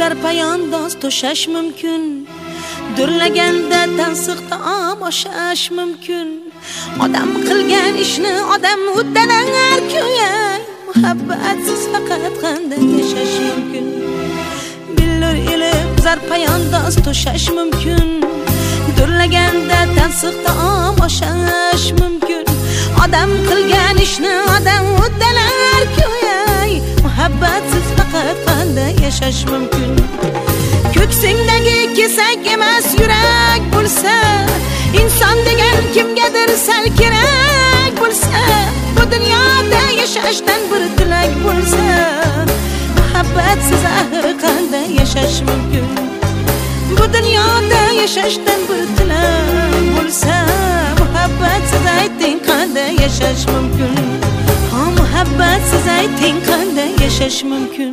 zarpoyandoz to'shash mumkin. Durlaganda tansiqda oshash mumkin. Odam qilgan ishni odam uddalar ko'yay. Muhabbatsiz faqat qanday yashash mumkin? Billur ilib zarpoyandoz to'shash mumkin. Durlaganda tansiqda oshash mumkin. Odam qilgan ishni odam uddalar ko'yay. Muhabbatsiz faqat qanday yashash mumkin? Ko'ksingdagi kesak emas yurak bo'lsa, inson degan kimgadir sal kerak bo'lsa, bu dunyoda yashashdan bir tilak bo'lsa, muhabbatsiz axir qanday yashash mumkin? Bu dunyoda yashashdan bir tilak bo'lsa, muhabbatsiz ayting qanday yashash mumkin? Ha, muhabbatsiz ayting qanday yashash mumkin?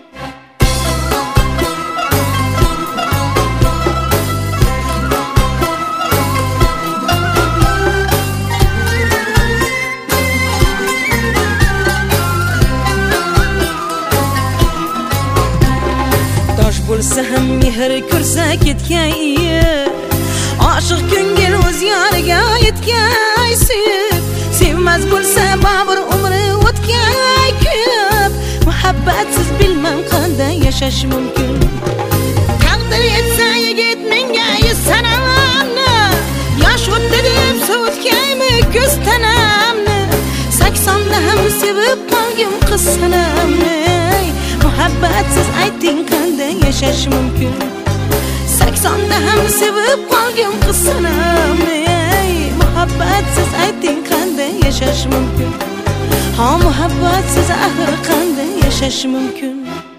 Bo'lsa ham mehr ko'rsa ketgan oshiq ko'ngil o'z yoriga yetgan suyib, sevmas bo'lsa bir umri o'tgan kuyib, muhabbatsiz bilmam qanday yashash mumkin? Taqdir etsa yigit menga sanamni, yosh o'tdi deb so'tgaymi ko'z tanamni, 80da ham sevib qolgim qiz sanamni. Muhabbatsiz ayting qanday yashash mumkin? 80da ham sevib qolgim qiz sanamni. Muhabbatsiz ayting qanday yashash mumkin? Ha, muhabbatsiz axir qanday yashash mumkin?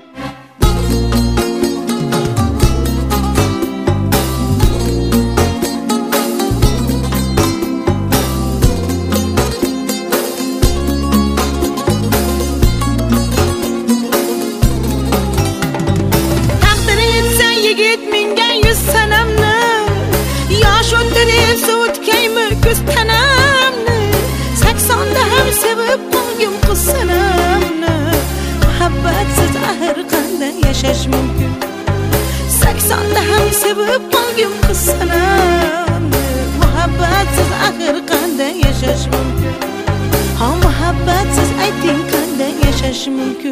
Tanamni 80da ham sevib qolgim qiz sanamni. Muhabbatsiz axir qanday yashash mumkin? 80da ham sevib qolgim qiz sanamni. Muhabbatsiz axir qanday yashash mumkin? Ha, muhabbatsiz ayting qanday yashash mumkin?